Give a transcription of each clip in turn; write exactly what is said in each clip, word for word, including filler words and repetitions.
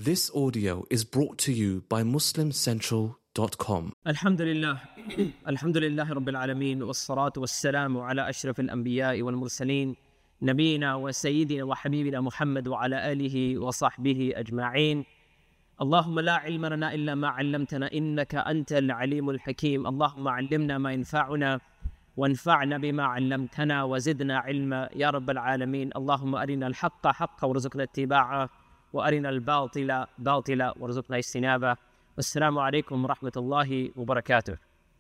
This audio is brought to you by muslim central dot com. Alhamdulillah, Alhamdulillah Rabbil Alameen, wassalatu wassalamu ala ashraf al-anbiya wal mursaleen, nabiyina wa sayyidina wa habibina Muhammad wa ala alihi wa sahbihi ajma'een. Allahumma la ilma lana illa ma 'allamtana innaka antal alimul hakim. Allahumma 'allimna ma yanfa'una وانفعنا بما علمتنا وزدنا علما يا رب العالمين. اللهم أرنا الحق حقا وارزقنا اتباعه وأرنا الباطل باطلا وارزقنا اجتنابه. Assalamu alaikum wa rahmatullahi wa barakatuh.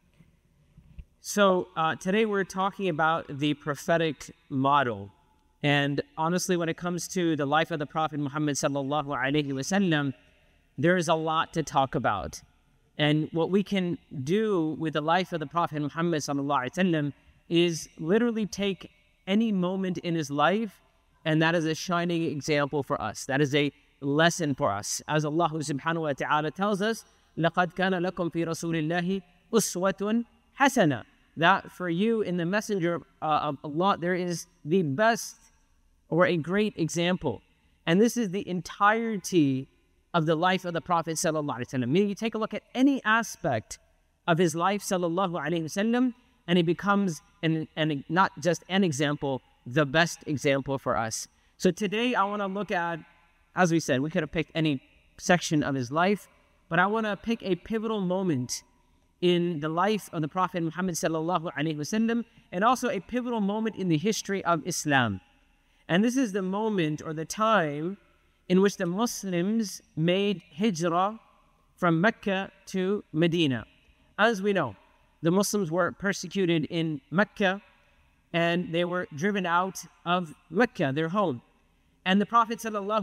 So uh, today we're talking about the prophetic model. And honestly, when it comes to the life of the Prophet Muhammad sallallahu alaihi wasallam, there is a lot to talk about. And what we can do with the life of the Prophet Muhammad sallallahu alaihi wasallam is literally take any moment in his life, and that is a shining example for us. That is a lesson for us. As Allah subhanahu wa ta'ala tells us, لَقَدْ كَانَ لَكُمْ فِي رَسُولِ اللَّهِ أُسْوَةٌ حَسَنَةٌ. That for you in the messenger uh, of Allah, there is the best or a great example. And this is the entirety of the life of the Prophet sallallahu alaihi wasallam. Meaning you take a look at any aspect of his life sallallahu alaihi wasallam, and it becomes an, an, not just an example, the best example for us. So today I want to look at, as we said, we could have picked any section of his life, but I want to pick a pivotal moment in the life of the Prophet Muhammad sallallahu alaihi wasallam, and also a pivotal moment in the history of Islam. And this is the moment or the time in which the Muslims made hijrah from Mecca to Medina. As we know, the Muslims were persecuted in Mecca, and they were driven out of Mecca, their home. And the Prophet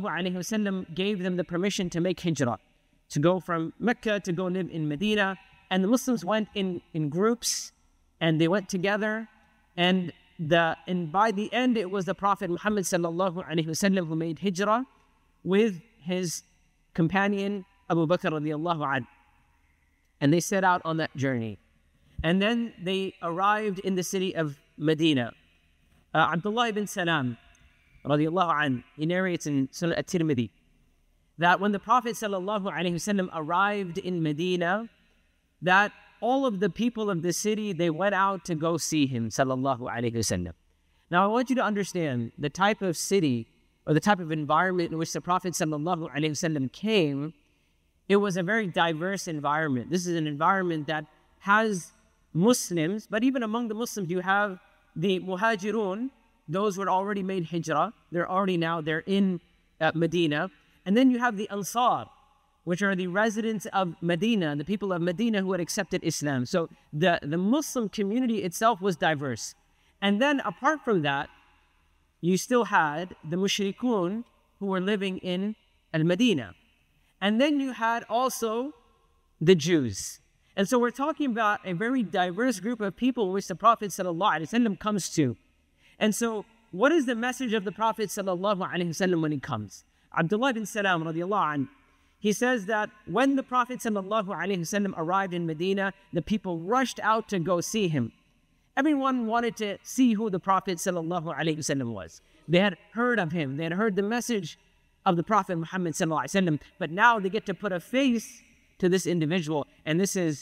ﷺ gave them the permission to make hijrah, to go from Mecca to go live in Medina. And the Muslims went in, in groups, and they went together. And the and by the end, it was the Prophet Muhammad ﷺ who made hijrah with his companion Abu Bakr radiallahu anhu. And they set out on that journey. And then they arrived in the city of Medina. Uh, Abdullah ibn Salam radiallahu anhu, he narrates in Sunan at-Tirmidhi that when the Prophet sallallahu alaihi wasallam arrived in Medina, that all of the people of the city, they went out to go see him sallallahu alaihi wasallam. Now I want you to understand the type of city or the type of environment in which the Prophet sallallahu alaihi wasallam came. It was a very diverse environment. This is an environment that has Muslims, but even among the Muslims, you have the Muhajirun, those who had already made hijrah. They're already now, they're in uh, Medina. And then you have the Ansar, which are the residents of Medina, the people of Medina who had accepted Islam. So the, the Muslim community itself was diverse. And then apart from that, you still had the mushrikun who were living in al-Medina. And then you had also the Jews. And so we're talking about a very diverse group of people which the Prophet ﷺ comes to. And so what is the message of the Prophet ﷺ when he comes? Abdullah bin Salam radiallahu anhu, he says that when the Prophet ﷺ arrived in Medina, the people rushed out to go see him. Everyone wanted to see who the Prophet ﷺ was. They had heard of him. They had heard the message of the Prophet Muhammad ﷺ, but now they get to put a face to this individual. And this is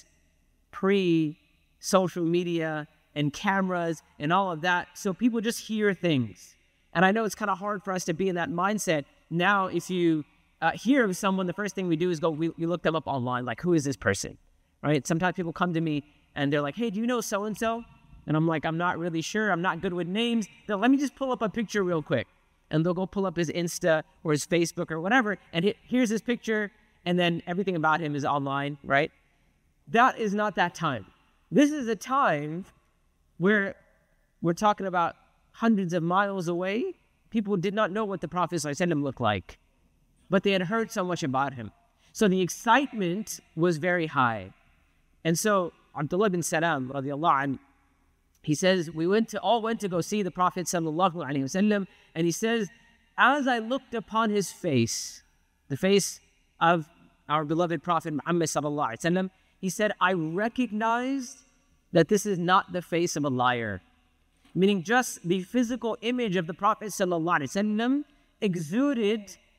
pre-social media and cameras and all of that. So people just hear things. And I know it's kind of hard for us to be in that mindset. Now, if you uh, hear of someone, the first thing we do is go, we, we look them up online. Like, who is this person? Right? Sometimes people come to me and they're like, hey, do you know so-and-so? And I'm like, I'm not really sure. I'm not good with names. Then let me just pull up a picture real quick. And they'll go pull up his Insta or his Facebook or whatever. And he, here's his picture. And then everything about him is online, right? That is not that time. This is a time where we're talking about hundreds of miles away. People did not know what the Prophet ﷺ looked like, but they had heard so much about him. So the excitement was very high. And so Abdullah bin Salam radiallahu anhu, he says, we went to all went to go see the Prophet sallallahu alaihi wasallam, and he says, as I looked upon his face, the face of our beloved Prophet Muhammad sallallahu alaihi wasallam, he said, I recognized that this is not the face of a liar. Meaning just the physical image of the Prophet sallallahu alaihi wasallam exuded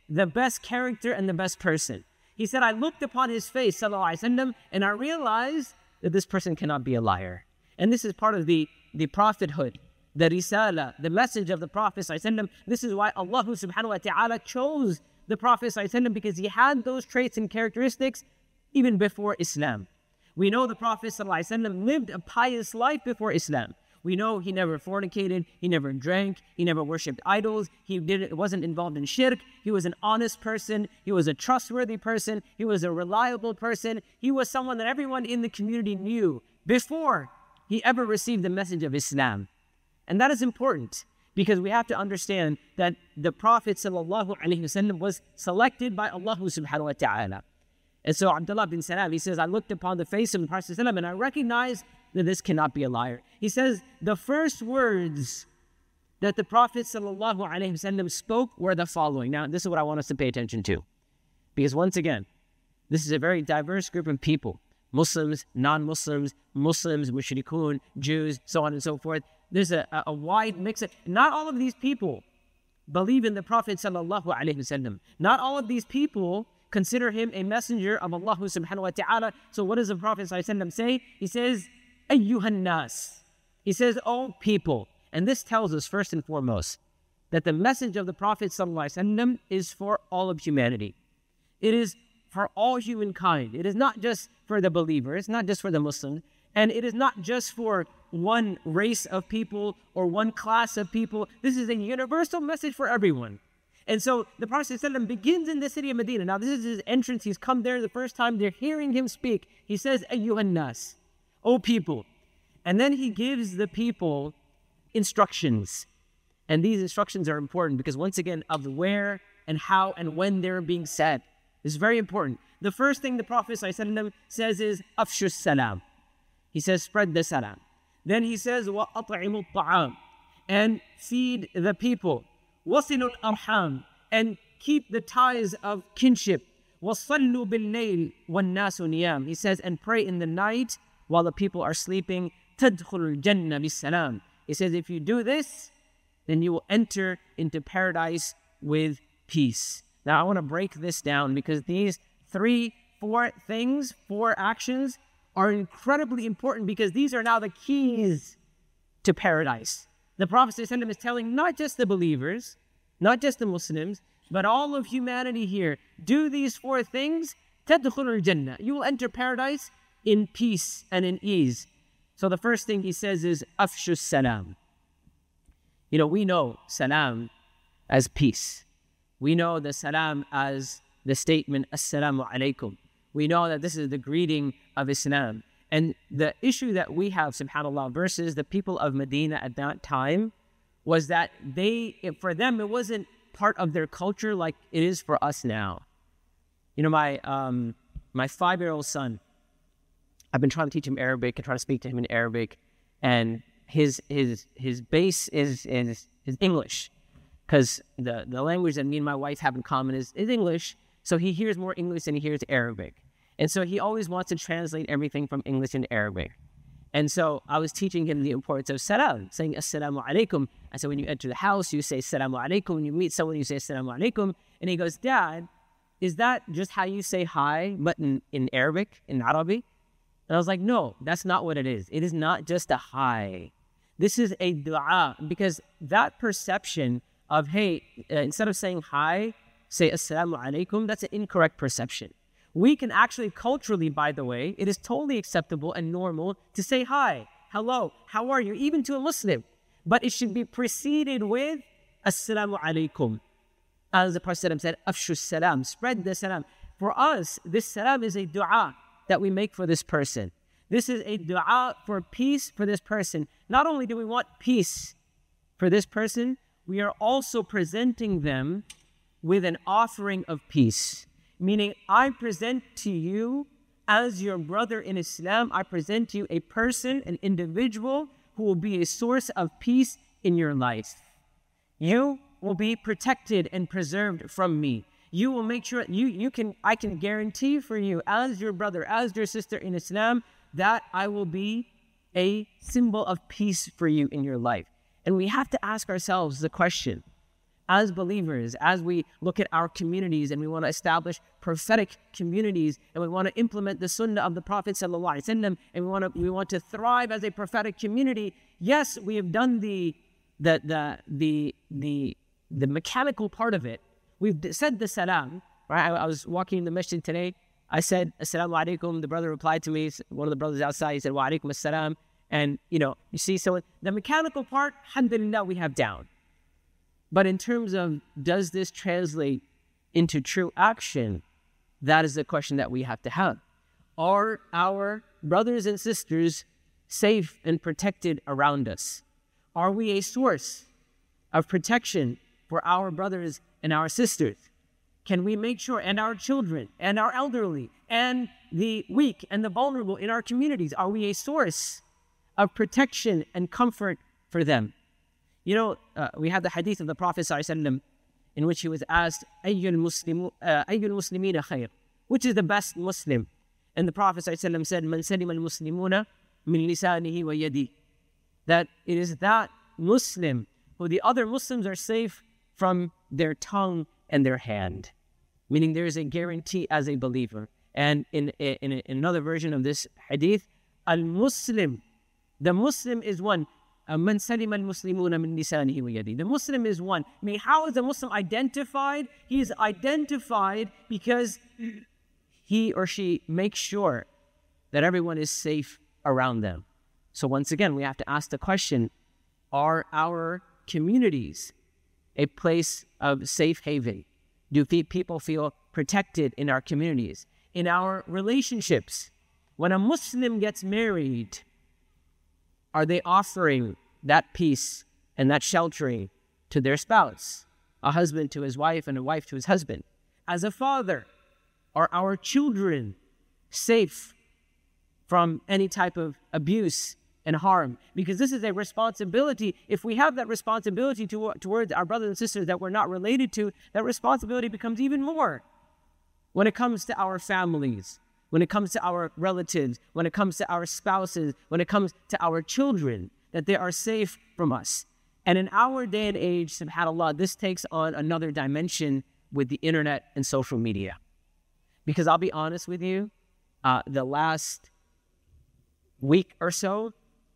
the best character and the best person. He said, I looked upon his face, sallallahu alaihi wasallam, and I realized that this person cannot be a liar. And this is part of the, the prophethood, the risala, the message of the Prophet sallallahu alaihi wasallam. This is why Allah subhanahu wa ta'ala chose the Prophet sallallahu alaihi wasallam, because he had those traits and characteristics even before Islam. We know the Prophet sallallahu alaihi wasallam lived a pious life before Islam. We know he never fornicated, he never drank, he never worshipped idols, he didn't, wasn't involved in shirk, he was an honest person, he was a trustworthy person, he was a reliable person, he was someone that everyone in the community knew before he ever received the message of Islam. And that is important, because we have to understand that the Prophet sallallahu alaihi wasallam was selected by Allah subhanahu wa ta'ala. And so Abdullah bin Salam, he says, I looked upon the face of the Prophet sallallahu alaihi wasallam and I recognized that this cannot be a liar. He says, the first words that the Prophet sallallahu alaihi wasallam spoke were the following. Now, this is what I want us to pay attention to. Because once again, this is a very diverse group of people. Muslims, non-Muslims, Muslims, mushrikun, Jews, so on and so forth. There's a, a, a wide mix of, not all of these people believe in the Prophet sallallahu alaihi wasallam. Not all of these people consider him a messenger of Allah subhanahu wa ta'ala. So what does the Prophet sallallahu alaihi wasallam say? He says, Ayyuhan nas. He says, oh people. And this tells us first and foremost that the message of the Prophet ﷺ is for all of humanity. It is for all humankind. It is not just for the believers, it's not just for the Muslims, and it is not just for one race of people or one class of people. This is a universal message for everyone. And so the Prophet ﷺ begins in the city of Medina. Now this is his entrance. He's come there the first time. They're hearing him speak. He says, Ayyuhan nas. O people. And then he gives the people instructions. And these instructions are important because once again, of where and how and when they're being said. This is very important. The first thing the Prophet ﷺ says is, Afshu salam. He says, spread the salam. Then he says, Wa at'imu ta'am. And feed the people. Wasilu arham. And keep the ties of kinship. Wasallu bil layl wan nasu niyam. He says, and pray in the night while the people are sleeping. Tadkhulul jannah bis salam. He says, if you do this, then you will enter into paradise with peace. Now, I want to break this down because these three, four things, four actions are incredibly important because these are now the keys to paradise. The Prophet ﷺ is telling not just the believers, not just the Muslims, but all of humanity here, do these four things, tadkhulul jannah. You will enter paradise in peace and in ease. So the first thing he says is, Afshu salam. You know, we know salam as peace. We know the salam as the statement, Assalamu alaikum. We know that this is the greeting of Islam. And the issue that we have, subhanAllah, versus the people of Medina at that time, was that they, for them, it wasn't part of their culture like it is for us now. You know, my um, my five-year-old son, I've been trying to teach him Arabic and trying to speak to him in Arabic, and his his his base is is, is English, because the, the language that me and my wife have in common is, is English, so he hears more English than he hears Arabic. And so he always wants to translate everything from English into Arabic. And so I was teaching him the importance of salam, saying Assalamu alaikum. I said, when you enter the house, you say Assalamu alaikum. When you meet someone, you say Assalamu alaikum. And he goes, Dad, is that just how you say hi, but in, in Arabic, in Arabic? And I was like, no, that's not what it is. It is not just a hi. This is a dua, because that perception of, hey, uh, instead of saying hi, say Assalamu alaikum, that's an incorrect perception. We can actually culturally, by the way, it is totally acceptable and normal to say hi, hello, how are you, even to a Muslim. But it should be preceded with Assalamu alaikum. As the Prophet said, Afshu salam, spread the salam. For us, this salam is a dua that we make for this person. This is a dua for peace for this person. Not only do we want peace for this person, we are also presenting them with an offering of peace. Meaning, I present to you as your brother in Islam, I present to you a person, an individual who will be a source of peace in your life. You will be protected and preserved from me. You will make sure, you, you can, I can guarantee for you as your brother, as your sister in Islam, that I will be a symbol of peace for you in your life. And we have to ask ourselves the question, as believers, as we look at our communities and we want to establish prophetic communities and we want to implement the sunnah of the Prophet sallallahu alaihi wasallam, and we want to we want to thrive as a prophetic community, yes, we have done the the the the the, the mechanical part of it. We've said the salam, right? I, I was walking in the masjid today. I said, Assalamu alaikum. The brother replied to me, one of the brothers outside, he said, Wa alaikum assalam. And, you know, you see, so the mechanical part, alhamdulillah, we have down. But in terms of, does this translate into true action? That is the question that we have to have. Are our brothers and sisters safe and protected around us? Are we a source of protection for our brothers and our sisters? Can we make sure, and our children, and our elderly, and the weak, and the vulnerable in our communities, are we a source of protection and comfort for them? You know, uh, we have the hadith of the Prophet ﷺ in which he was asked, Ayyul Muslimu, uh, Ayyul Muslimina khair, which is the best Muslim? And the Prophet ﷺ said, Man salim al-Muslimuna min lisanihi wa yadi. That it is that Muslim who the other Muslims are safe from their tongue and their hand. Meaning there is a guarantee as a believer. And in, in, in another version of this hadith, al-Muslim, the Muslim is one. Man salim al-Muslimuna min lisanihi wa yadi. The Muslim is one. I mean, how is the Muslim identified? He is identified because he or she makes sure that everyone is safe around them. So once again, we have to ask the question, are our communities a place of safe haven? Do people feel protected in our communities? In our relationships, when a Muslim gets married, are they offering that peace and that sheltering to their spouse? A husband to his wife and a wife to his husband. As a father, are our children safe from any type of abuse and harm? Because this is a responsibility. If we have that responsibility to, towards our brothers and sisters that we're not related to, that responsibility becomes even more when it comes to our families, when it comes to our relatives, when it comes to our spouses, when it comes to our children, that they are safe from us. And in our day and age, subhanAllah, this takes on another dimension with the internet and social media. Because I'll be honest with you, uh, the last week or so,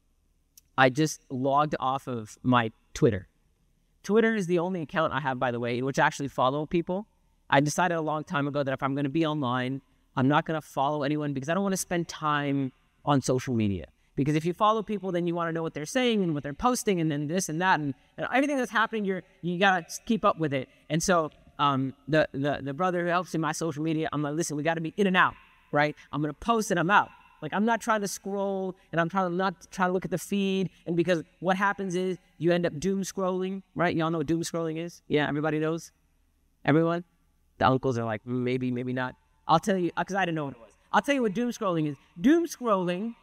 I just logged off of my Twitter. Twitter is the only account I have, by the way, in which I actually follow people. I decided a long time ago that if I'm going to be online, I'm not going to follow anyone because I don't want to spend time on social media. Because if you follow people, then you want to know what they're saying and what they're posting and then this and that. And, and everything that's happening, you're, you got to keep up with it. And so um, the, the, the brother who helps in my social media, I'm like, listen, we got to be in and out, right? I'm going to post and I'm out. Like, I'm not trying to scroll, and I'm trying to not trying to look at the feed, and because what happens is you end up doom scrolling, right? Y'all know what doom scrolling is? Yeah, everybody knows? Everyone? The uncles are like, maybe, maybe not. I'll tell you, because I didn't know what it was. I'll tell you what doom scrolling is. Doom scrolling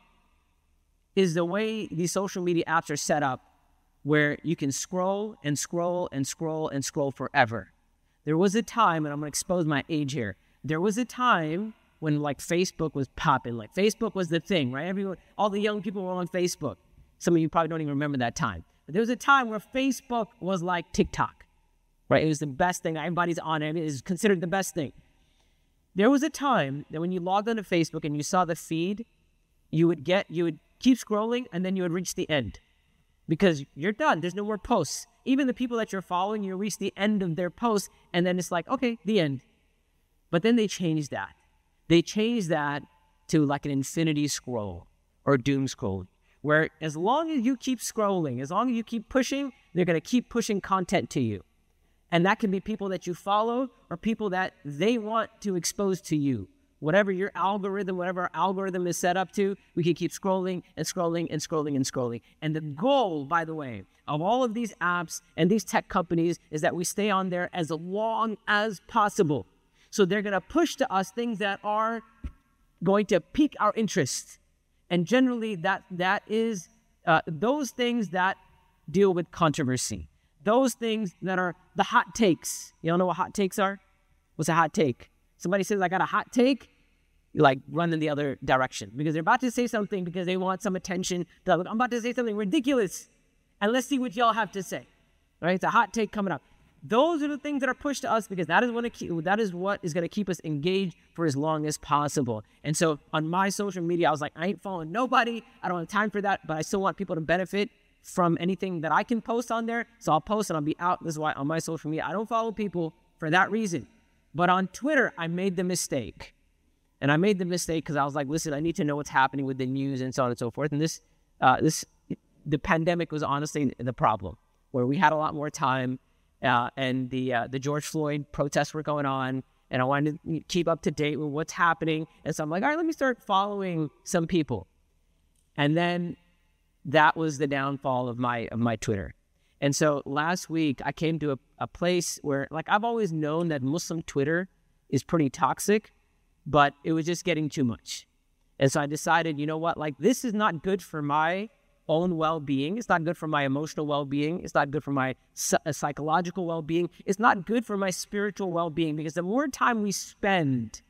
is the way these social media apps are set up, where you can scroll and scroll and scroll and scroll forever. There was a time, and I'm going to expose my age here, there was a time when like Facebook was popping, like Facebook was the thing, right? Everyone, all the young people were on Facebook. Some of you probably don't even remember that time. But there was a time where Facebook was like TikTok, right? It was the best thing. Everybody's on it. It is considered the best thing. There was a time that when you logged onto Facebook and you saw the feed, you would get, you would keep scrolling and then you would reach the end because you're done. There's no more posts. Even the people that you're following, you reach the end of their posts and then it's like, okay, the end. But then they changed that. They changed that to like an infinity scroll or doom scrolling, where as long as you keep scrolling, as long as you keep pushing, they're going to keep pushing content to you. And that can be people that you follow or people that they want to expose to you. Whatever your algorithm, whatever our algorithm is set up to, we can keep scrolling and scrolling and scrolling and scrolling. And the goal, by the way, of all of these apps and these tech companies is that we stay on there as long as possible. So they're going to push to us things that are going to pique our interest. And generally, that that is uh, those things that deal with controversy. Those things that are the hot takes. You don't know what hot takes are? What's a hot take? Somebody says, I got a hot take. You like run in the other direction. Because they're about to say something because they want some attention. They're like, I'm about to say something ridiculous. And let's see what y'all have to say. Right? It's a hot take coming up. Those are the things that are pushed to us because that is what it keep, that is what is going to keep us engaged for as long as possible. And so on my social media, I was like, I ain't following nobody. I don't have time for that, but I still want people to benefit from anything that I can post on there. So I'll post and I'll be out. This is why on my social media, I don't follow people for that reason. But on Twitter, I made the mistake. And I made the mistake because I was like, listen, I need to know what's happening with the news and so on and so forth. And this, uh, this, the pandemic was honestly the problem, where we had a lot more time. Uh, and the uh, the George Floyd protests were going on, and I wanted to keep up to date with what's happening. And so I'm like, all right, let me start following some people. And then that was the downfall of my of my Twitter. And so last week, I came to a, a place where, like, I've always known that Muslim Twitter is pretty toxic, but it was just getting too much. And so I decided, you know what, like, this is not good for my own well-being. It's not good for my emotional well-being. It's not good for my psychological well-being. It's not good for my spiritual well-being, because the more time we spend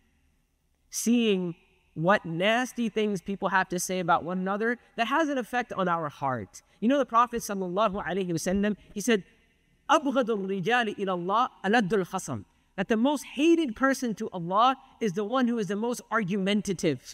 seeing what nasty things people have to say about one another, that has an effect on our heart. You know, the Prophet sallallahu alaihi wasallam, he said, أَبْغَضُ الرِّجَالِ إِلَى اللَّهِ أَلَدُّ الْخَصَمِ, that the most hated person to Allah is the one who is the most argumentative.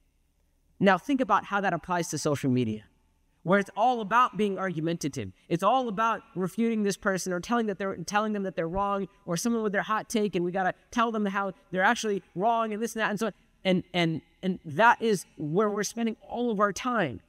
Now think about how that applies to social media, where it's all about being argumentative. It's all about refuting this person or telling that they're telling them that they're wrong, or someone with their hot take, and we gotta tell them how they're actually wrong and this and that and so on. And and and that is where we're spending all of our time.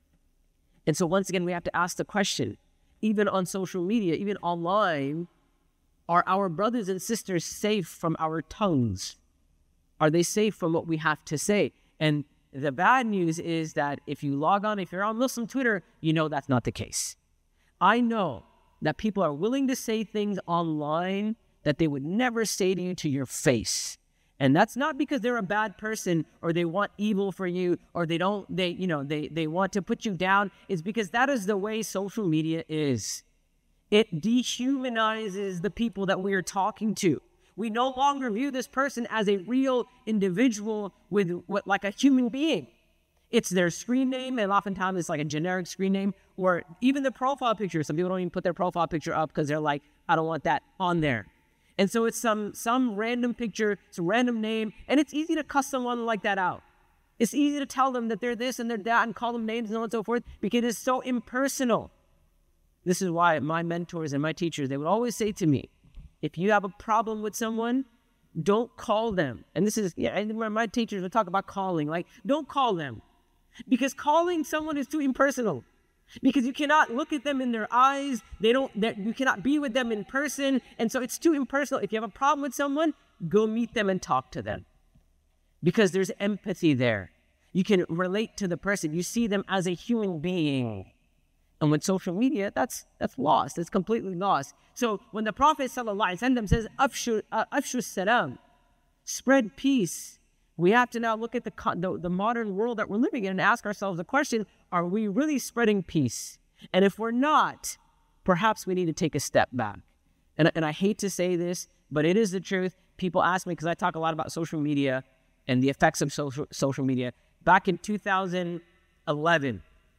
And so once again, we have to ask the question, even on social media, even online, are our brothers and sisters safe from our tongues? Are they safe from what we have to say? And the bad news is that if you log on, if you're on Muslim Twitter, you know that's not the case. I know that people are willing to say things online that they would never say to you to your face. And that's not because they're a bad person or they want evil for you or they don't, they, you know, they, they want to put you down. It's because that is the way social media is. It dehumanizes the people that we are talking to. We no longer view this person as a real individual with, with like a human being. It's their screen name, and oftentimes it's like a generic screen name, or even the profile picture. Some people don't even put their profile picture up because they're like, I don't want that on there. And so it's some some random picture, it's a random name, and it's easy to cuss someone like that out. It's easy to tell them that they're this and they're that and call them names and so on and so forth, because it's so impersonal. This is why my mentors and my teachers, they would always say to me, if you have a problem with someone, don't call them. And this is, yeah, and my teachers would talk about calling, like, don't call them. Because calling someone is too impersonal. Because you cannot look at them in their eyes. They don't, you cannot be with them in person. And so it's too impersonal. If you have a problem with someone, go meet them and talk to them. Because there's empathy there. You can relate to the person. You see them as a human being. And with social media, that's that's lost. It's completely lost. So when the Prophet ﷺ says, Afshu, uh, Afshu salam, spread peace, we have to now look at the, the, the modern world that we're living in and ask ourselves the question, are we really spreading peace? And if we're not, perhaps we need to take a step back. And, and I hate to say this, but it is the truth. People ask me, because I talk a lot about social media and the effects of social, social media. Back in two thousand eleven,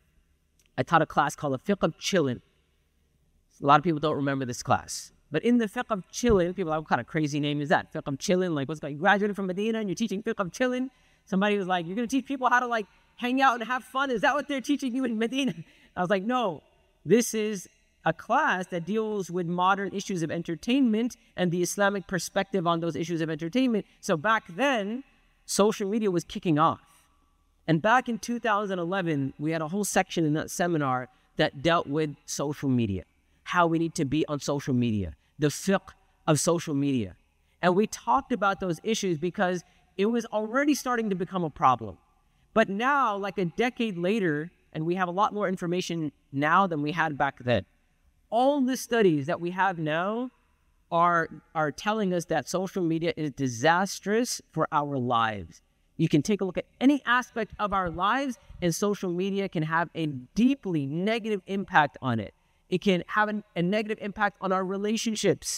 I taught a class called the Fiqh of Chillin. A lot of people don't remember this class. But in the Fiqh of Chillin, people are like, what kind of crazy name is that? Fiqh of Chillin, like what's going on? You graduated from Medina and you're teaching Fiqh of Chillin? Somebody was like, you're going to teach people how to like hang out and have fun? Is that what they're teaching you in Medina? I was like, no, this is a class that deals with modern issues of entertainment and the Islamic perspective on those issues of entertainment. So back then, social media was kicking off. And back in two thousand eleven, we had a whole section in that seminar that dealt with social media, how we need to be on social media, the fiqh of social media. And we talked about those issues because it was already starting to become a problem. But now, like a decade later, and we have a lot more information now than we had back then, all the studies that we have now are, are telling us that social media is disastrous for our lives. You can take a look at any aspect of our lives, and social media can have a deeply negative impact on it. It can have an, a negative impact on our relationships.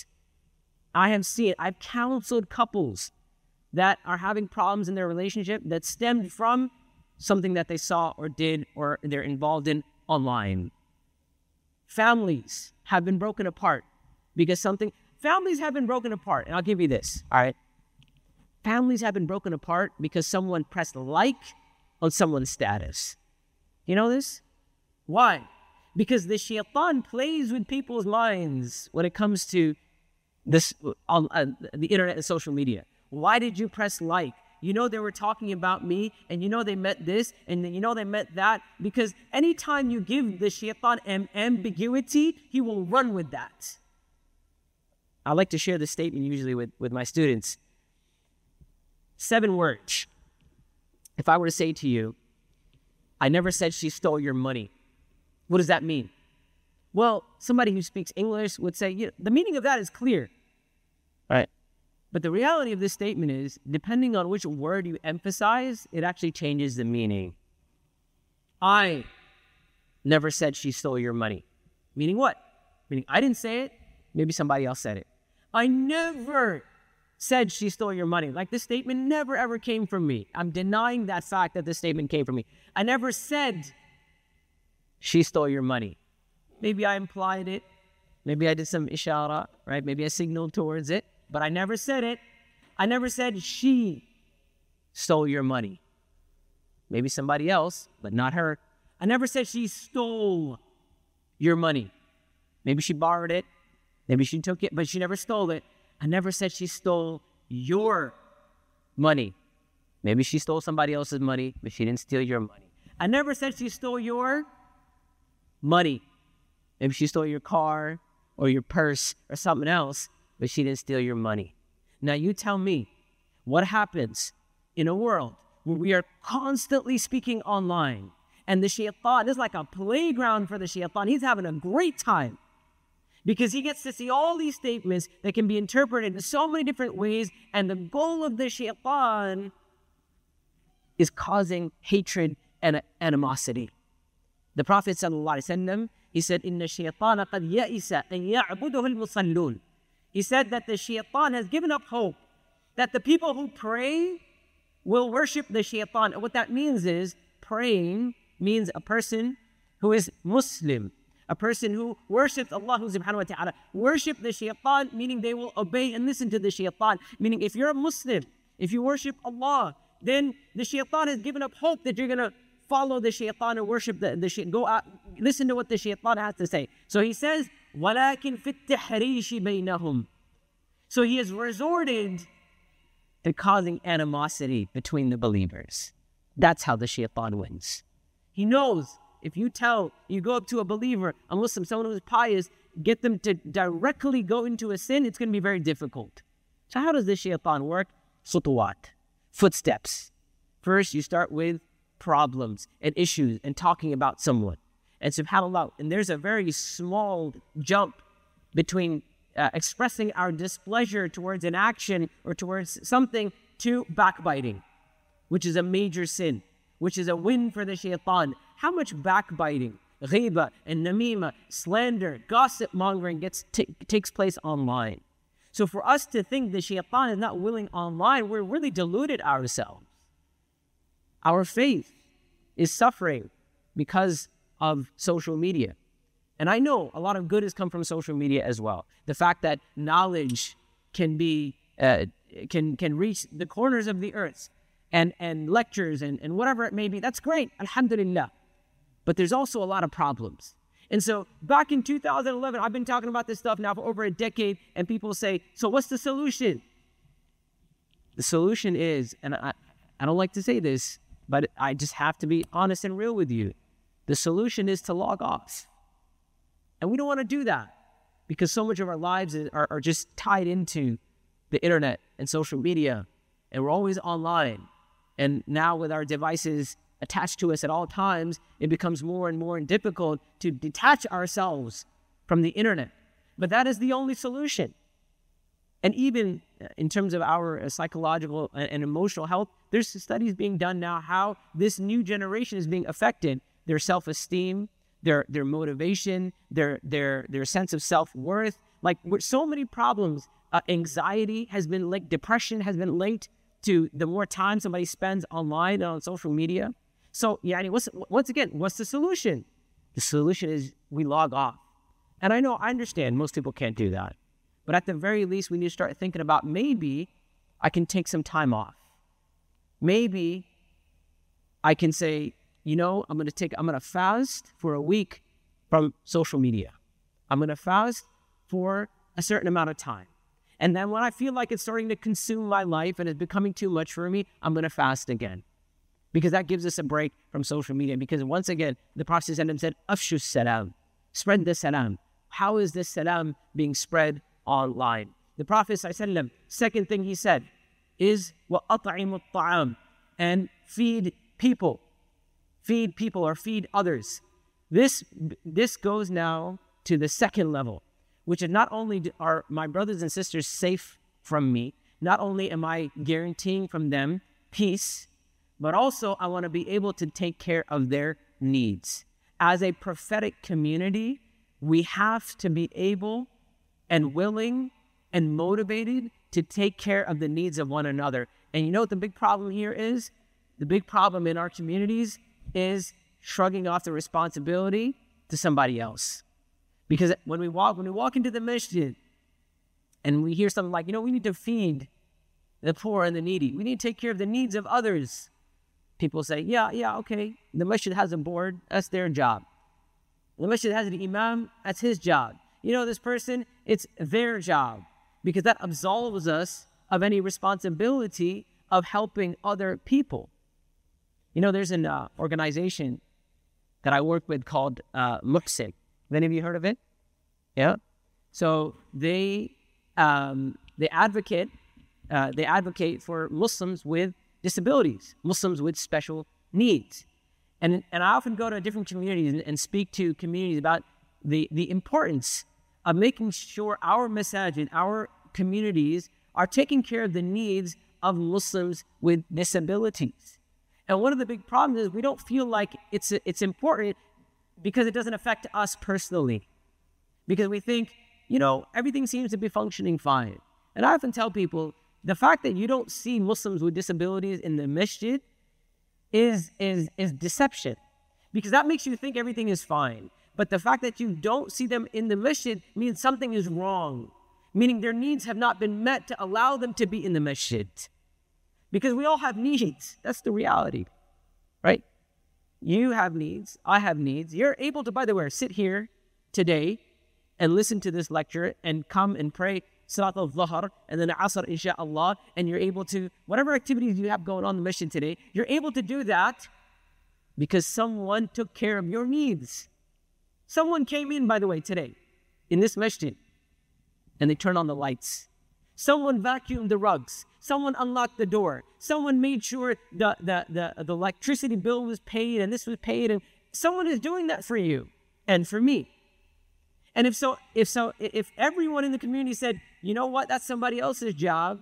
I have seen, I've counseled couples that are having problems in their relationship that stemmed from something that they saw or did or they're involved in online. Families have been broken apart because something, families have been broken apart. And I'll give you this, all right? Families have been broken apart because someone pressed like on someone's status. You know this? Why? Because the shaitan plays with people's minds when it comes to this on uh, the internet and social media. Why did you press like? You know they were talking about me, and you know they meant this, and you know they meant that. Because anytime you give the shaitan am- ambiguity, he will run with that. I like to share this statement usually with, with my students. Seven words. If I were to say to you, I never said she stole your money. What does that mean? Well, somebody who speaks English would say, yeah, the meaning of that is clear. Right? But the reality of this statement is, depending on which word you emphasize, it actually changes the meaning. I never said she stole your money. Meaning what? Meaning I didn't say it, maybe somebody else said it. I never said she stole your money. Like, this statement never ever came from me. I'm denying that fact that this statement came from me. I never said she stole your money. Maybe I implied it. Maybe I did some ishara, right? Maybe I signaled towards it, but I never said it. I never said she stole your money. Maybe somebody else, but not her. I never said she stole your money. Maybe she borrowed it. Maybe she took it, but she never stole it. I never said she stole your money. Maybe she stole somebody else's money, but she didn't steal your money. I never said she stole your money. Maybe she stole your car or your purse or something else, but she didn't steal your money. Now you tell me, what happens in a world where we are constantly speaking online and the shaitan is like a playground for the shaitan. He's having a great time because he gets to see all these statements that can be interpreted in so many different ways, and the goal of the shaitan is causing hatred and animosity. The Prophet sallallahu alaihi wasallam, he said, "Inna shaytana qad ya'isa an ya'buduhu al-musallun." He said that the shaitan has given up hope that the people who pray will worship the shaitan. And what that means is, praying means a person who is Muslim, a person who worships Allah subhanahu wa ta'ala. Worship the shaitan, meaning they will obey and listen to the shaitan. Meaning if you're a Muslim, if you worship Allah, then the shaitan has given up hope that you're going to follow the shaitan and worship the, the shaitan. Go out, listen to what the shaitan has to say. So he says, وَلَكِنْ فِي التَّحْرِيشِ بَيْنَهُمْ. So he has resorted to causing animosity between the believers. That's how the shaitan wins. He knows if you tell, you go up to a believer, a Muslim, someone who's pious, get them to directly go into a sin, it's going to be very difficult. So how does the shaitan work? Sutuwat, footsteps. First, you start with problems and issues and talking about someone. And subhanAllah, and there's a very small jump between uh, expressing our displeasure towards an action or towards something to backbiting, which is a major sin, which is a win for the shaitan. How much backbiting, ghiba and namima, slander, gossip mongering gets t- takes place online. So for us to think the shaitan is not willing online, we're really deluded ourselves. Our faith is suffering because of social media. And I know a lot of good has come from social media as well. The fact that knowledge can be uh, can can reach the corners of the earth, and, and lectures and, and whatever it may be, that's great, alhamdulillah. But there's also a lot of problems. And so back in two thousand eleven, I've been talking about this stuff now for over a decade, and people say, so what's the solution? The solution is, and I, I don't like to say this, but I just have to be honest and real with you. The solution is to log off. And we don't want to do that because so much of our lives are, are just tied into the internet and social media, and we're always online. And now with our devices attached to us at all times, it becomes more and more difficult to detach ourselves from the internet. But that is the only solution. And even in terms of our psychological and emotional health, there's studies being done now how this new generation is being affected. Their self-esteem, their their motivation, their their their sense of self-worth. Like, with so many problems, uh, anxiety has been linked, depression has been linked to the more time somebody spends online and on social media. So, yeah, what's, once again, what's the solution? The solution is we log off. And I know, I understand most people can't do that. But at the very least, we need to start thinking about maybe I can take some time off. Maybe I can say, you know, I'm going to take, I'm going to fast for a week from social media. I'm going to fast for a certain amount of time. And then when I feel like it's starting to consume my life and it's becoming too much for me, I'm going to fast again. Because that gives us a break from social media. Because once again, the Prophet said, Afshu salam, spread the salam. How is this salam being spread online? The Prophet ﷺ, second thing he said is, وَأَطْعِمُ الطَّعَامِ, and feed people. Feed people or feed others. This, this goes now to the second level, which is not only are my brothers and sisters safe from me, not only am I guaranteeing from them peace, but also I want to be able to take care of their needs. As a prophetic community, we have to be able and willing and motivated to take care of the needs of one another. And you know what the big problem here is? The big problem in our communities is shrugging off the responsibility to somebody else. Because when we walk, when we walk into the masjid and we hear something like, you know, we need to feed the poor and the needy. We need to take care of the needs of others. People say, yeah, yeah, okay. The masjid has a board. That's their job. The masjid has an imam. That's his job. You know, this person, it's their job. Because that absolves us of any responsibility of helping other people. You know, there's an uh, organization that I work with called uh, Muhsin. Have any of you heard of it? Yeah. So they um, they advocate uh, they advocate for Muslims with disabilities, Muslims with special needs, and and I often go to different communities and, and speak to communities about the the importance of making sure our masajid, our communities, are taking care of the needs of Muslims with disabilities. And one of the big problems is we don't feel like it's it's important because it doesn't affect us personally. Because we think, you know, everything seems to be functioning fine. And I often tell people, the fact that you don't see Muslims with disabilities in the masjid is, is, is deception. Because that makes you think everything is fine. But the fact that you don't see them in the masjid means something is wrong. Meaning their needs have not been met to allow them to be in the masjid. Because we all have needs. That's the reality, right? You have needs. I have needs. You're able to, by the way, sit here today and listen to this lecture and come and pray Salat al-Dhuhr and then Asr, inshaAllah, and you're able to, whatever activities you have going on in the mission today, you're able to do that because someone took care of your needs. Someone came in, by the way, today in this masjid and they turned on the lights. Someone vacuumed the rugs. Someone unlocked the door. Someone made sure the, the, the, the electricity bill was paid and this was paid. And someone is doing that for you and for me. And if so, if so, if everyone in the community said, you know what, that's somebody else's job,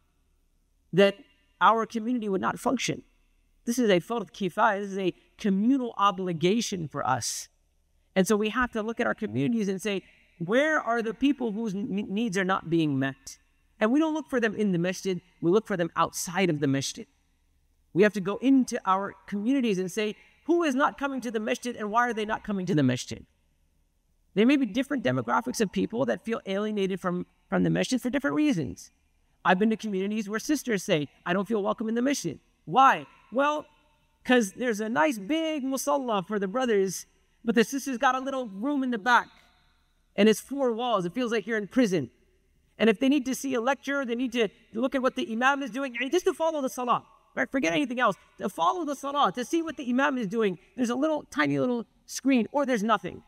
that our community would not function. This is a fard kifaya. This is a communal obligation for us. And so we have to look at our communities and say, where are the people whose needs are not being met? And we don't look for them in the masjid, we look for them outside of the masjid. We have to go into our communities and say, who is not coming to the masjid and why are they not coming to the masjid? There may be different demographics of people that feel alienated from, from the masjid for different reasons. I've been to communities where sisters say, I don't feel welcome in the masjid. Why? Well, because there's a nice big musalla for the brothers, but the sisters got a little room in the back. And it's four walls. It feels like you're in prison. And if they need to see a lecture, they need to look at what the imam is doing, just to follow the salah, right? Forget anything else. To follow the salah, to see what the imam is doing, there's a little, tiny little screen, or there's nothing.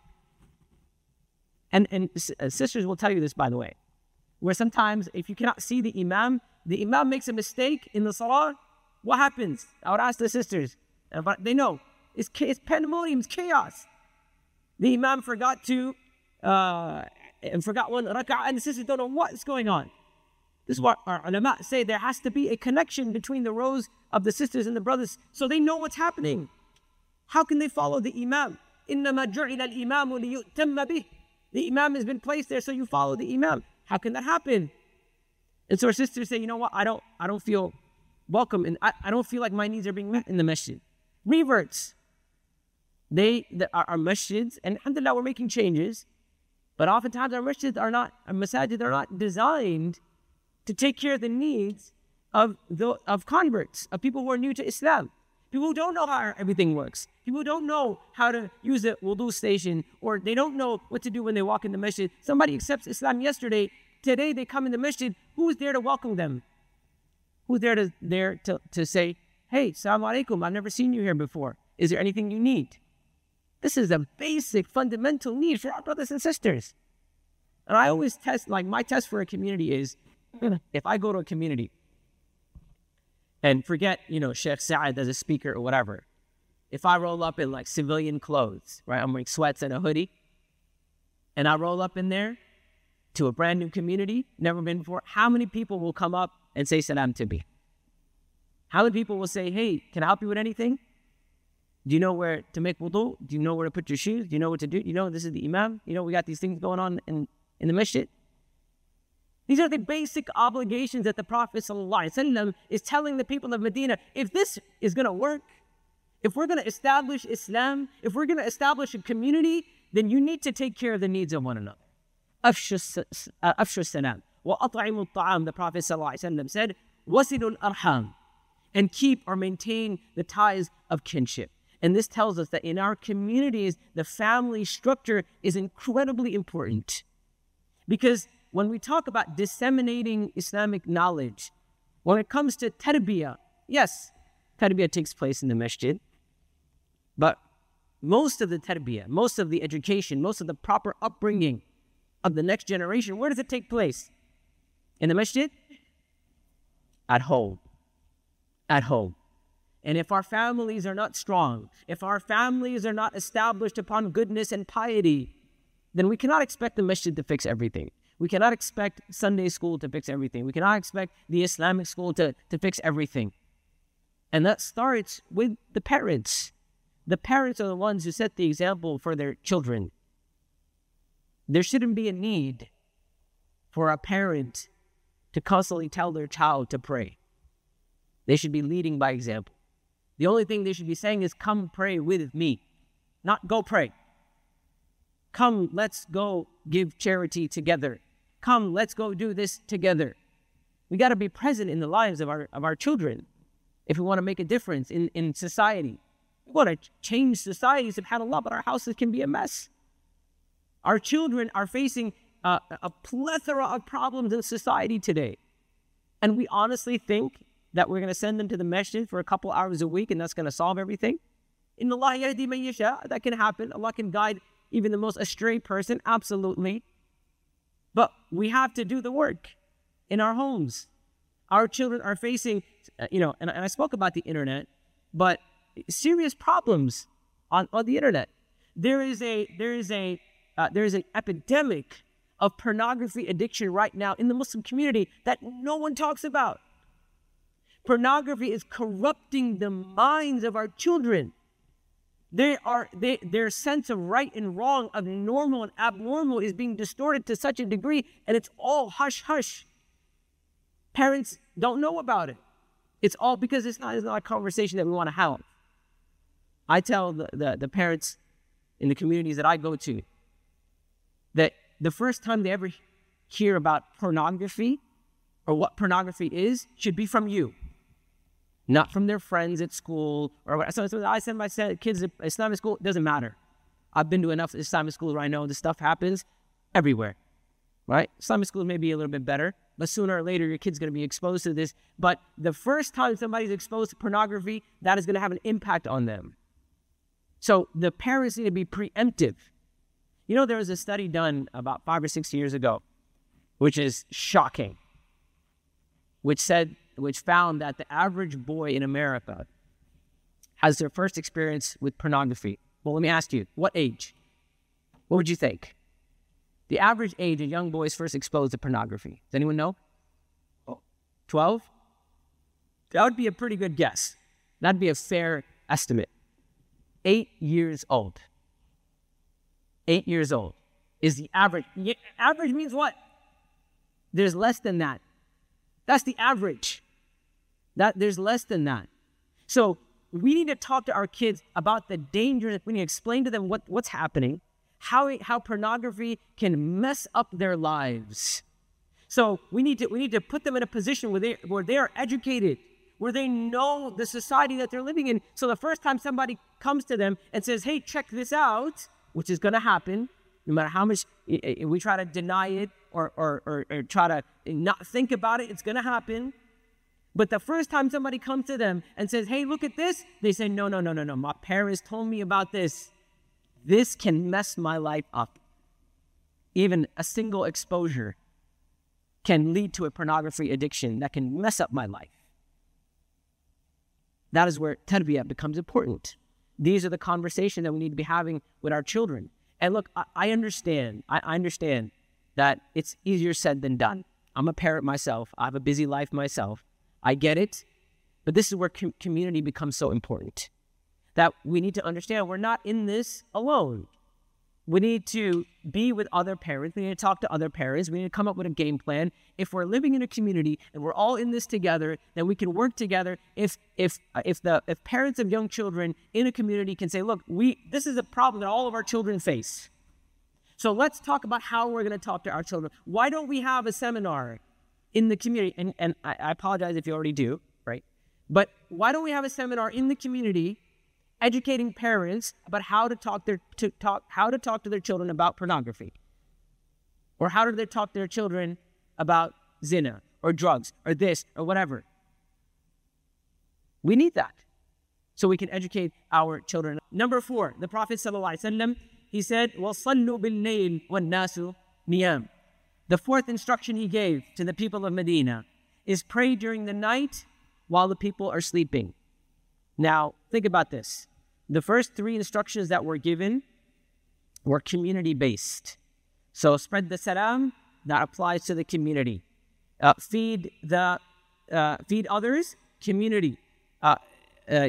And, and sisters will tell you this, by the way, where sometimes if you cannot see the imam, the imam makes a mistake in the salah, what happens? I would ask the sisters, but they know, it's, it's pandemonium, it's chaos. The imam forgot to... Uh, and forgot one rak'ah, and the sisters don't know what's going on. This is what our ulama say. There has to be a connection between the rows of the sisters and the brothers so they know what's happening. How can they follow the imam? إِنَّمَا جُعِلَ الْإِمَامُ لِيُؤْتَمَّ بِهِ. The imam has been placed there so you follow the imam. How can that happen? And so our sisters say, you know what, I don't I don't feel welcome, and I, I don't feel like my needs are being met in the masjid. Reverts. They, the, our, our masjids, and alhamdulillah, we're making changes. But oftentimes our masjids are not, our masajid are not designed to take care of the needs of the, of converts, of people who are new to Islam. People who don't know how everything works. People who don't know how to use a wudu station, or they don't know what to do when they walk in the masjid. Somebody accepts Islam yesterday. Today they come in the masjid. Who's there to welcome them? Who's there to there to, to say, hey, assalamu alaikum, I've never seen you here before. Is there anything you need? This is a basic, fundamental need for our brothers and sisters. And I always test, like my test for a community is, if I go to a community, and forget, you know, Sheikh Saad as a speaker or whatever. If I roll up in like civilian clothes, right? I'm wearing sweats and a hoodie. And I roll up in there to a brand new community, never been before. How many people will come up and say salam to me? How many people will say, hey, can I help you with anything? Do you know where to make wudu? Do you know where to put your shoes? Do you know what to do? You know, this is the imam. You know, we got these things going on in, in the masjid. These are the basic obligations that the Prophet ﷺ is telling the people of Medina. If this is going to work, if we're going to establish Islam, if we're going to establish a community, then you need to take care of the needs of one another. Afshu salam. Wa at'imu ta'am, the Prophet ﷺ said, wasilul arham, and keep or maintain the ties of kinship. And this tells us that in our communities, the family structure is incredibly important. Because when we talk about disseminating Islamic knowledge, when it comes to tarbiyah, yes, tarbiyah takes place in the masjid, but most of the tarbiyah, most of the education, most of the proper upbringing of the next generation, where does it take place? In the masjid? At home. At home. And if our families are not strong, if our families are not established upon goodness and piety, then we cannot expect the masjid to fix everything. We cannot expect Sunday school to fix everything. We cannot expect the Islamic school to, to fix everything. And that starts with the parents. The parents are the ones who set the example for their children. There shouldn't be a need for a parent to constantly tell their child to pray. They should be leading by example. The only thing they should be saying is, come pray with me, not go pray. Come, let's go give charity together. Come, let's go do this together. We got to be present in the lives of our of our children if we want to make a difference in, in society. We want to change society, subhanAllah, but our houses can be a mess. Our children are facing uh, a plethora of problems in society today. And we honestly think that we're going to send them to the masjid for a couple hours a week and that's going to solve everything? Inna Allah yahdi man yasha. That can happen. Allah can guide even the most astray person, absolutely. But we have to do the work in our homes. Our children are facing, you know, and, and I spoke about the internet, but serious problems on, on the internet. There is a there is a uh, there is an epidemic of pornography addiction right now in the Muslim community that no one talks about. Pornography is corrupting the minds of our children. They are, they, their sense of right and wrong, of normal and abnormal is being distorted to such a degree, and it's all hush-hush. Parents don't know about it. It's all because it's not, it's not a conversation that we want to have. I tell the, the, the parents in the communities that I go to that the first time they ever hear about pornography or what pornography is should be from you. Not from their friends at school or what. So, so I send my kids to Islamic school. It doesn't matter. I've been to enough Islamic schools where I know this stuff happens everywhere, right? Islamic schools may be a little bit better, but sooner or later your kid's going to be exposed to this. But the first time somebody's exposed to pornography, that is going to have an impact on them. So the parents need to be preemptive. You know, there was a study done about five or six years ago, which is shocking, which said, which found that the average boy in America has their first experience with pornography. Well, let me ask you, what age? What would you think? The average age a young boy is first exposed to pornography. Does anyone know? twelve? That would be a pretty good guess. That'd be a fair estimate. Eight years old. Eight years old is the average. Average means what? There's less than that. That's the average. That there's less than that. So we need to talk to our kids about the danger. We need to explain to them what, what's happening, how, how pornography can mess up their lives. So we need to we need to put them in a position where they where they are educated, where they know the society that they're living in. So the first time somebody comes to them and says, hey, check this out, which is going to happen, no matter how much we try to deny it or, or, or, or try to not think about it, it's going to happen. But the first time somebody comes to them and says, hey, look at this, they say, no, no, no, no, no, my parents told me about this. This can mess my life up. Even a single exposure can lead to a pornography addiction that can mess up my life. That is where tarbiyah becomes important. These are the conversations that we need to be having with our children. And look, I, I understand, I, I understand that it's easier said than done. I'm a parent myself. I have a busy life myself. I get it. But this is where com- community becomes so important. That we need to understand we're not in this alone. We need to be with other parents. We need to talk to other parents. We need to come up with a game plan. If we're living in a community and we're all in this together, then we can work together. If if if the if parents of young children in a community can say, look, we this is a problem that all of our children face. So let's talk about how we're going to talk to our children. Why don't we have a seminar in the community? And, and I, I apologize if you already do, right? But why don't we have a seminar in the community educating parents about how to talk their to talk how to talk to their children about pornography, or how do they talk to their children about zina or drugs or this or whatever. We need that so we can educate our children. Number four, the Prophet sallallahu alaihi wasallam, he said, "Wasallu bil layl wan nasu niyam." The fourth instruction he gave to the people of Medina is pray during the night while the people are sleeping. Now, think about this. The first three instructions that were given were community-based. So spread the salam, that applies to the community. Uh, feed the uh, feed others, community. Uh, uh,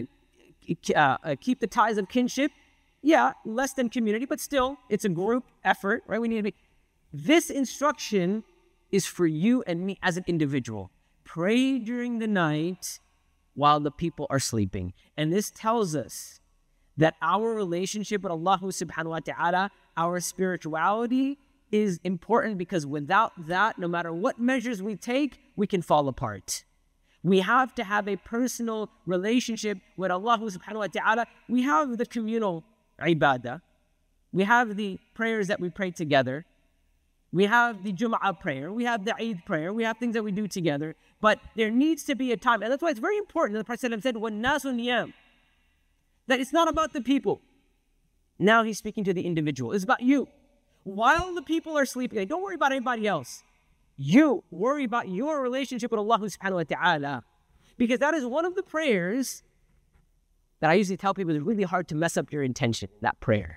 uh, keep the ties of kinship. Yeah, less than community, but still, it's a group effort, right? We need to be. This instruction is for you and me as an individual. Pray during the night while the people are sleeping. And this tells us that our relationship with Allah subhanahu wa ta'ala, our spirituality is important, because without that, no matter what measures we take, we can fall apart. We have to have a personal relationship with Allah subhanahu wa ta'ala. We have the communal ibadah. We have the prayers that we pray together. We have the Jum'ah prayer. We have the Eid prayer. We have things that we do together. But there needs to be a time. And that's why it's very important that the Prophet said, وَالنَّاسُ نِيَامٌ, that it's not about the people. Now he's speaking to the individual. It's about you. While the people are sleeping, like, don't worry about anybody else. You worry about your relationship with Allah subhanahu wa ta'ala. Because that is one of the prayers that I usually tell people it's really hard to mess up your intention, that prayer.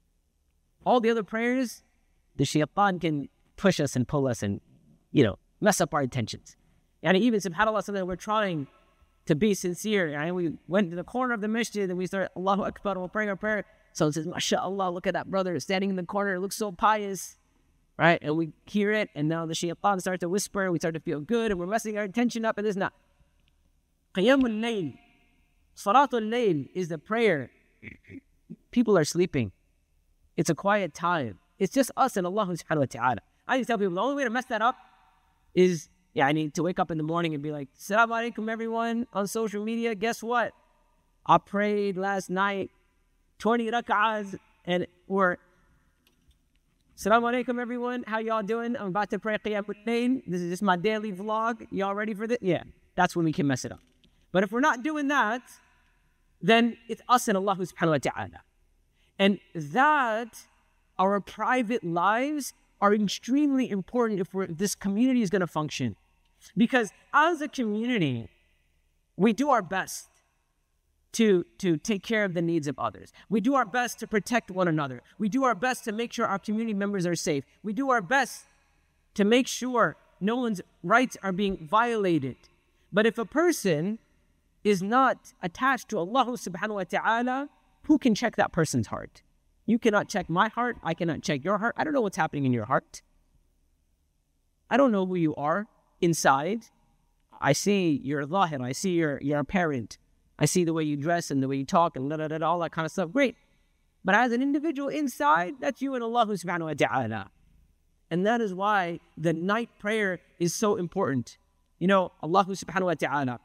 All the other prayers, the shaitan can push us and pull us and, you know, mess up our intentions. And even, subhanAllah, something we're trying to be sincere. And we went to the corner of the masjid and we started, Allahu Akbar, and we're praying our prayer. Someone says, MashaAllah, look at that brother standing in the corner. It looks so pious, right? And we hear it, and now the shaitan starts to whisper. We start to feel good, and we're messing our intention up, and this not. Qiyamul Layl, Salatul Layl is the prayer. People are sleeping. It's a quiet time. It's just us and Allah subhanahu wa ta'ala. I just tell people the only way to mess that up is, yeah, I need to wake up in the morning and be like, Assalamu alaikum everyone on social media. Guess what? I prayed last night twenty rak'ahs, and or Assalamu alaikum everyone. How y'all doing? I'm about to pray Qiyamul Layl. This is just my daily vlog. Y'all ready for this? Yeah, that's when we can mess it up. But if we're not doing that, then it's us and Allah subhanahu wa ta'ala. And that, our private lives are extremely important if we're, this community is going to function. Because as a community, we do our best to, to take care of the needs of others. We do our best to protect one another. We do our best to make sure our community members are safe. We do our best to make sure no one's rights are being violated. But if a person is not attached to Allah subhanahu wa ta'ala, who can check that person's heart? You cannot check my heart. I cannot check your heart. I don't know what's happening in your heart. I don't know who you are inside. I see your zahir. I see you're, you're a parent. I see the way you dress and the way you talk and da, da, da, all that kind of stuff. Great. But as an individual inside, that's you and Allah subhanahu wa ta'ala. And that is why the night prayer is so important. You know, Allah subhanahu wa ta'ala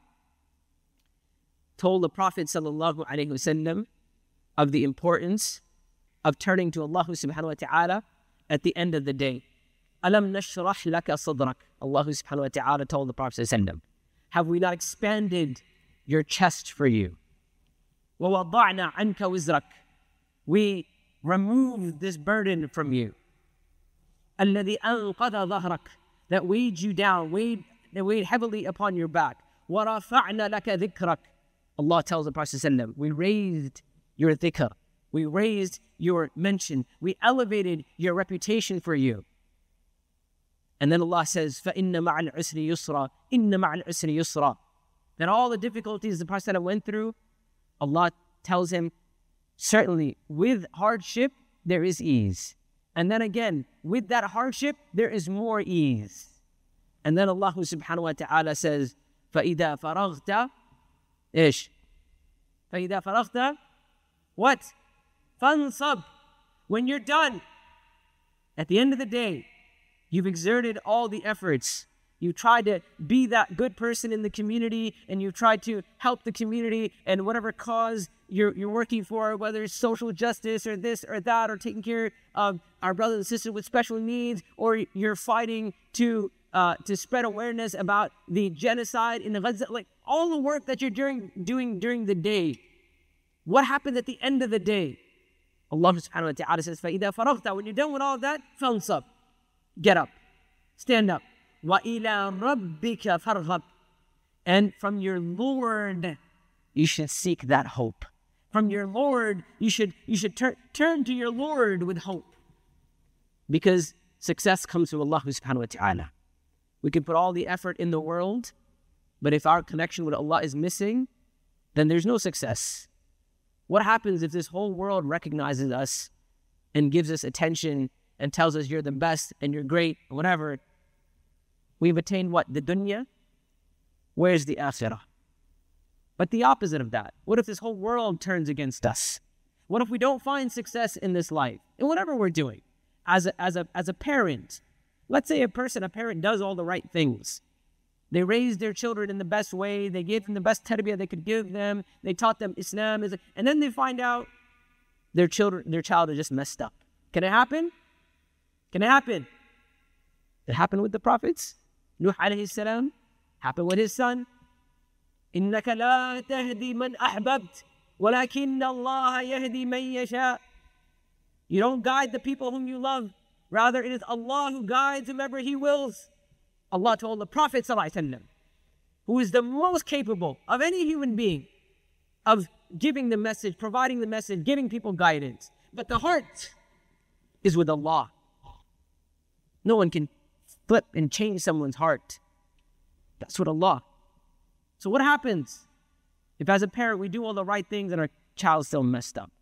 told the Prophet sallallahu alaihi wasallam of the importance of turning to Allah subhanahu wa ta'ala at the end of the day. Alam nashrah laka sadrak. Allah subhanahu wa ta'ala told the Prophet sallallahu alaihi wasallam, have we not expanded your chest for you? Wa wada'na anka wizrak. We removed this burden from you. Alladhi anqadha dhahrak. That weighed you down, weighed, that weighed heavily upon your back. Wa rafa'na laka dhikrak. Allah tells the Prophet sallallahu alaihi wasallam, we raised your dhikr. We raised your mention. We elevated your reputation for you. And then Allah says, فَإِنَّ مَعَ الْعُسْرِ يُسْرًا إِنَّ مَعَ الْعُسْرِ يُسْرًا. That all the difficulties the Prophet went through, Allah tells him, certainly with hardship, there is ease. And then again, with that hardship, there is more ease. And then Allah subhanahu wa ta'ala says, فَإِذَا فَرَغْتَ إيش فَإِذَا فَرَغْتَ What? فَانْصَبْ. When you're done, at the end of the day, you've exerted all the efforts. You tried to be that good person in the community, and you tried to help the community and whatever cause you're, you're working for, whether it's social justice or this or that, or taking care of our brothers and sisters with special needs, or you're fighting to uh, to spread awareness about the genocide in Gaza. Like all the work that you're doing, doing during the day, what happened at the end of the day? Allah subhanahu wa ta'ala says, فَإِذَا فَرَغْتَ. When you're done with all of that, فَانْصَبْ. Get up. Stand up. وَإِلَىٰ رَبِّكَ فَارْغَبْ. And from your Lord, you should seek that hope. From your Lord, you should you should turn turn to your Lord with hope. Because success comes from Allah subhanahu wa ta'ala. We can put all the effort in the world, but if our connection with Allah is missing, then there's no success. What happens if this whole world recognizes us and gives us attention and tells us you're the best and you're great, whatever? We've attained what? The dunya? Where's the akhirah? But the opposite of that. What if this whole world turns against us? What if we don't find success in this life, in whatever we're doing? As a, as a, as a parent, let's say a person, a parent does all the right things. They raised their children in the best way. They gave them the best tarbiyah they could give them. They taught them Islam. Is, and then they find out their children, their child is just messed up. Can it happen? Can it happen? It happened with the prophets. Nuh alayhi salam happened with his son. إِنَّكَ لَا تَهْدِي مَنْ أَحْبَبْتَ وَلَكِنَّ اللَّهَ يَهْدِي مَنْ يَشَاءُ. You don't guide the people whom you love. Rather, it is Allah who guides whomever He wills. Allah told the Prophet ﷺ, who is the most capable of any human being of giving the message, providing the message, giving people guidance. But the heart is with Allah. No one can flip and change someone's heart. That's with Allah. So what happens if as a parent we do all the right things and our child's still messed up?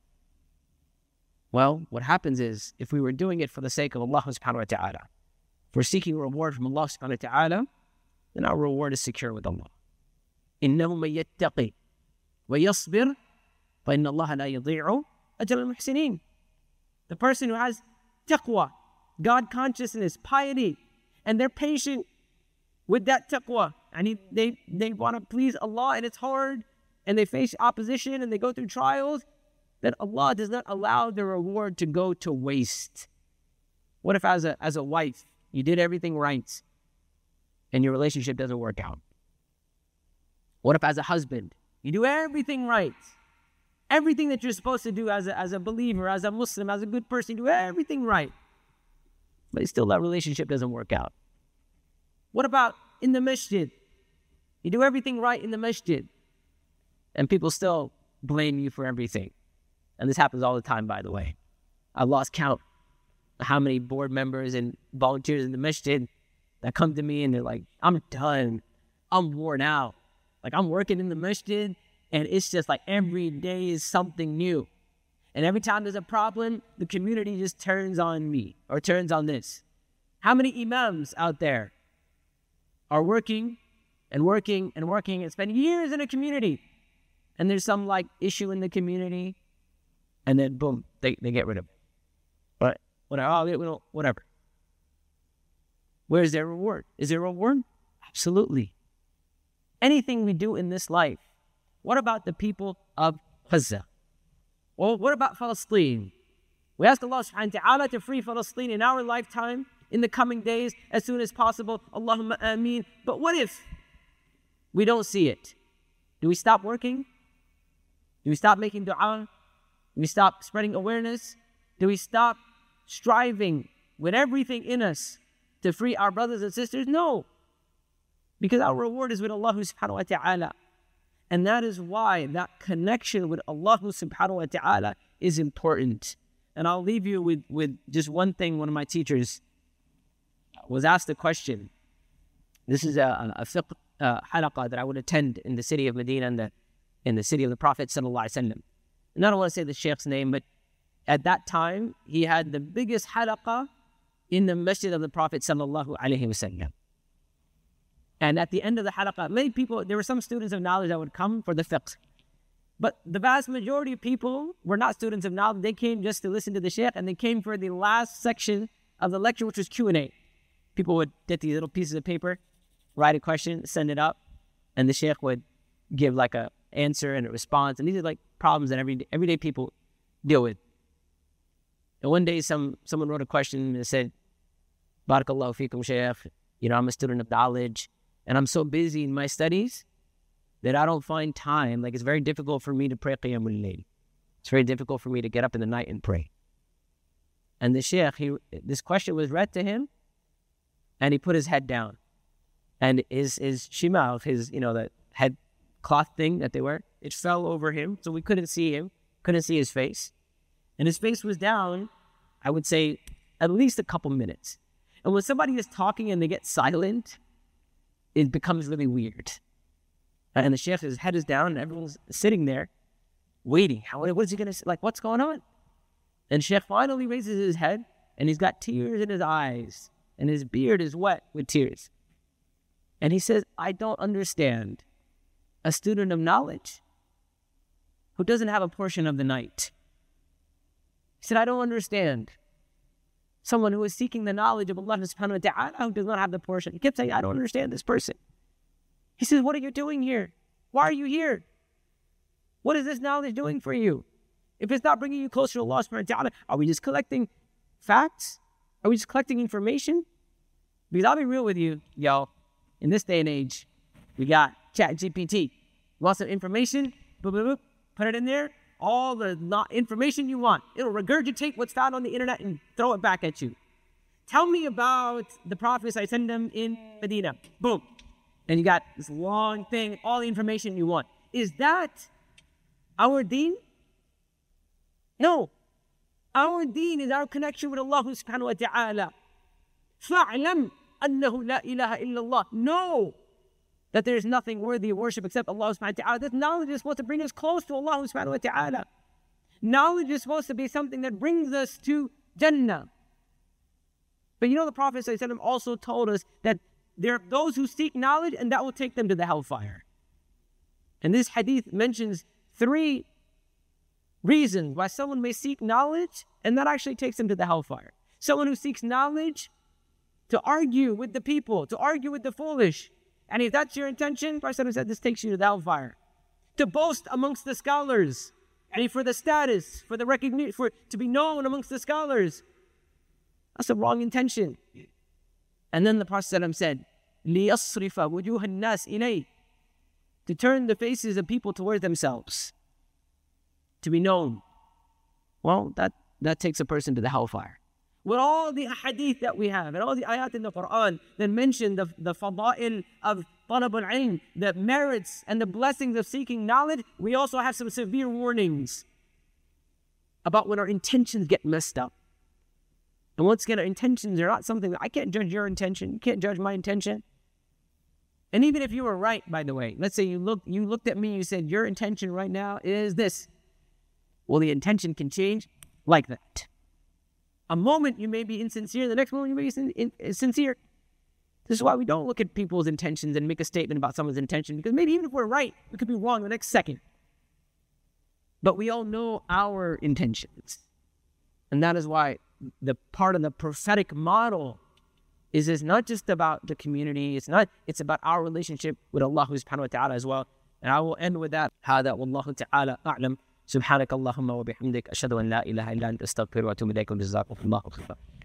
Well, what happens is, if we were doing it for the sake of Allah subhanahu wa ta'ala, if we're seeking a reward from Allah subhanahu wa ta'ala, then our reward is secure with Allah. إِنَّهُ مَن يَتَّقِي وَيَصْبِرْ فَإِنَّ اللَّهَ لَا يُضِيعُ أَجْرَ الْمُحْسِنِينَ. The person who has taqwa, God consciousness, piety, and they're patient with that taqwa, and he, they, they want to please Allah, and it's hard, and they face opposition, and they go through trials, that Allah does not allow the reward to go to waste. What if as a, as a wife, you did everything right, and your relationship doesn't work out? What if as a husband, you do everything right, everything that you're supposed to do as a, as a believer, as a Muslim, as a good person, you do everything right, but still that relationship doesn't work out? What about in the masjid? You do everything right in the masjid, and people still blame you for everything. And this happens all the time, by the way. I lost count of how many board members and volunteers in the masjid that come to me and they're like, I'm done. I'm worn out. Like, I'm working in the masjid, and it's just like every day is something new. And every time there's a problem, the community just turns on me or turns on this. How many imams out there are working and working and working and spend years in a community, and there's some like issue in the community, And then boom, they, they get rid of it. But whatever, oh, we don't, whatever. Where's their reward? Is there a reward? Absolutely. Anything we do in this life. What about the people of Gaza? Well, what about Palestine? We ask Allah subhanahu wa ta'ala to free Palestine in our lifetime, in the coming days, as soon as possible. Allahumma ameen. But what if we don't see it? Do we stop working? Do we stop making dua? Do we stop spreading awareness? Do we stop striving with everything in us to free our brothers and sisters? No. Because our reward is with Allah subhanahu wa ta'ala. And that is why that connection with Allah subhanahu wa ta'ala is important. And I'll leave you with, with just one thing. One of my teachers was asked a question. This is a, a fiqh uh, halaqah that I would attend in the city of Medina and the, in the city of the Prophet sallallahu alaihi wasallam. And I don't want to say the sheikh's name, but at that time, he had the biggest halaqah in the masjid of the Prophet sallallahu alaihi wasallam. And at the end of the halaqah, many people, there were some students of knowledge that would come for the fiqh. But the vast majority of people were not students of knowledge. They came just to listen to the sheikh, and they came for the last section of the lecture, which was Q and A. People would get these little pieces of paper, write a question, send it up, and the sheikh would give like a answer and a response. And these are like problems that every, everyday people deal with. And one day, some someone wrote a question and said, Barakallahu feekum, Shaykh. You know, I'm a student of knowledge, and I'm so busy in my studies that I don't find time. Like, it's very difficult for me to pray Qiyamul Layl. It's very difficult for me to get up in the night and pray. And the Shaykh, he, this question was read to him, and he put his head down. And his, his shimar, his, you know, the head cloth thing that they wear, it fell over him, so we couldn't see him, couldn't see his face. And his face was down, I would say, at least a couple minutes. And when somebody is talking and they get silent, it becomes really weird. And the sheikh, his head is down, and everyone's sitting there, waiting. How, what is he going to say? Like, what's going on? And sheikh finally raises his head, and he's got tears in his eyes, and his beard is wet with tears. And he says, I don't understand a student of knowledge who doesn't have a portion of the night. He said, I don't understand someone who is seeking the knowledge of Allah subhanahu wa ta'ala who does not have the portion. He kept saying, I don't understand this person. He says, what are you doing here? Why are you here? What is this knowledge doing for you? If it's not bringing you closer to Allah subhanahu wa ta'ala, are we just collecting facts? Are we just collecting information? Because I'll be real with you, yo. In this day and age, we got Chat G P T. You want some information? Boop, boop, boop. Put it in there. All the not information you want. It'll regurgitate what's found on the internet and throw it back at you. Tell me about the Prophet I send them in Medina. Boom. And you got this long thing, all the information you want. Is that our deen? No. Our deen is our connection with Allah subhanahu wa ta'ala. فَاعْلَمْ أَنَّهُ لَا إِلَهَ إِلَّا اللَّهِ. Know that there is nothing worthy of worship except Allah subhanahu wa ta'ala. This knowledge is supposed to bring us close to Allah subhanahu wa ta'ala. Knowledge is supposed to be something that brings us to Jannah. But you know, the Prophet also told us that there are those who seek knowledge, and that will take them to the hellfire. And this hadith mentions three reasons why someone may seek knowledge, and that actually takes them to the hellfire. Someone who seeks knowledge to argue with the people, to argue with the foolish. And if that's your intention, Prophet said, this takes you to the hellfire. To boast amongst the scholars, and for the status, for the recognition, for to be known amongst the scholars. That's a wrong intention. And then the Prophet said, لِيَصْرِفَ وُجُوهَ النَّاسِ إِلَيْهِ, to turn the faces of people towards themselves, to be known. Well, that, that takes a person to the hellfire. With all the hadith that we have, and all the ayat in the Quran that mention the, the fada'il of talab al-ilm, the merits and the blessings of seeking knowledge, we also have some severe warnings about when our intentions get messed up. And once again, our intentions are not something that I can't judge your intention. You can't judge my intention. And even if you were right, by the way, let's say you looked, you looked at me and you said, your intention right now is this. Well, the intention can change like that. A moment you may be insincere, the next moment you may be sin- in- sincere. This is why we don't look at people's intentions and make a statement about someone's intention, because maybe even if we're right, we could be wrong the next second. But we all know our intentions. And that is why the part of the prophetic model is, is not just about the community. It's not, it's about our relationship with Allah subhanahu wa ta'ala as well. And I will end with that. هذا والله تعالى أعلم. سبحانك اللهم وبحمدك أشهد أن لا إله إلا أنت أستغفرك وأتوب إليك وجزاكم الله خيرا.